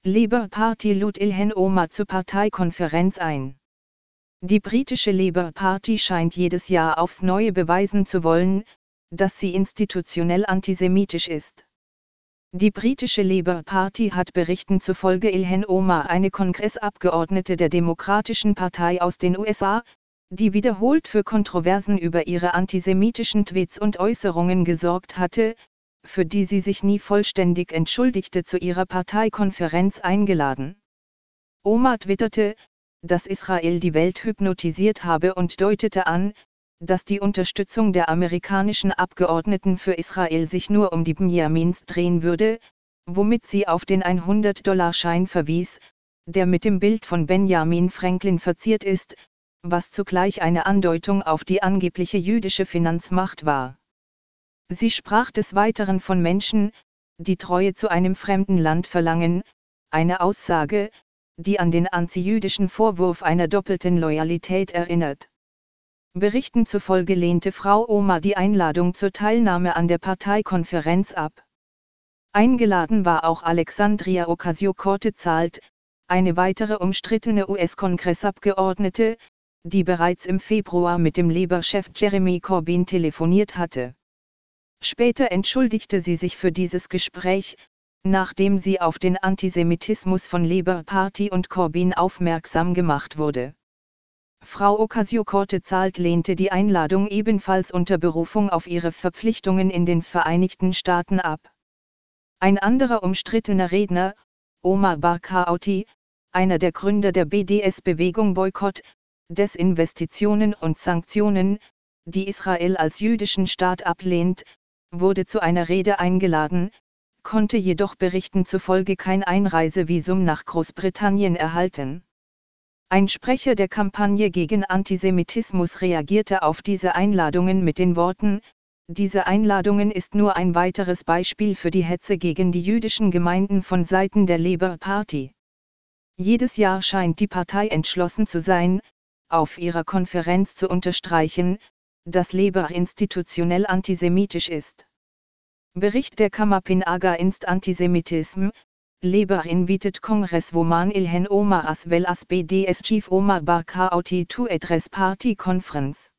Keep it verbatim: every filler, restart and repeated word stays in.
Labour Party lud Ilhan Omar zur Parteikonferenz ein. Die britische Labour Party scheint jedes Jahr aufs Neue beweisen zu wollen, dass sie institutionell antisemitisch ist. Die britische Labour Party hat Berichten zufolge Ilhan Omar, eine Kongressabgeordnete der Demokratischen Partei aus den U S A, die wiederholt für Kontroversen über ihre antisemitischen Tweets und Äußerungen gesorgt hatte, für die sie sich nie vollständig entschuldigte, zu ihrer Parteikonferenz eingeladen. Omar twitterte, dass Israel die Welt hypnotisiert habe und deutete an, dass die Unterstützung der amerikanischen Abgeordneten für Israel sich nur um die Benjamins drehen würde, womit sie auf den hundert-Dollar-Schein verwies, der mit dem Bild von Benjamin Franklin verziert ist, was zugleich eine Andeutung auf die angebliche jüdische Finanzmacht war. Sie sprach des Weiteren von Menschen, die Treue zu einem fremden Land verlangen, eine Aussage, die an den antijüdischen Vorwurf einer doppelten Loyalität erinnert. Berichten zufolge lehnte Frau Omar die Einladung zur Teilnahme an der Parteikonferenz ab. Eingeladen war auch Alexandria Ocasio-Cortez, eine weitere umstrittene U S-Kongressabgeordnete, die bereits im Februar mit dem Labour-Chef Jeremy Corbyn telefoniert hatte. Später entschuldigte sie sich für dieses Gespräch, nachdem sie auf den Antisemitismus von Labour Party und Corbyn aufmerksam gemacht wurde. Frau Ocasio-Cortez lehnte die Einladung ebenfalls unter Berufung auf ihre Verpflichtungen in den Vereinigten Staaten ab. Ein anderer umstrittener Redner, Omar Barghouti, einer der Gründer der B D S-Bewegung Boykott, Desinvestitionen und Sanktionen, die Israel als jüdischen Staat ablehnt, wurde zu einer Rede eingeladen, konnte jedoch Berichten zufolge kein Einreisevisum nach Großbritannien erhalten. Ein Sprecher der Kampagne gegen Antisemitismus reagierte auf diese Einladungen mit den Worten: Diese Einladungen ist nur ein weiteres Beispiel für die Hetze gegen die jüdischen Gemeinden von Seiten der Labour Party. Jedes Jahr scheint die Partei entschlossen zu sein, auf ihrer Konferenz zu unterstreichen, dass Labour institutionell antisemitisch ist. Bericht der Kamapin Against Antisemitism: Labour invited Congresswoman Ilhan Omar as well as B D S Chief Omar Barghouti to address party conference.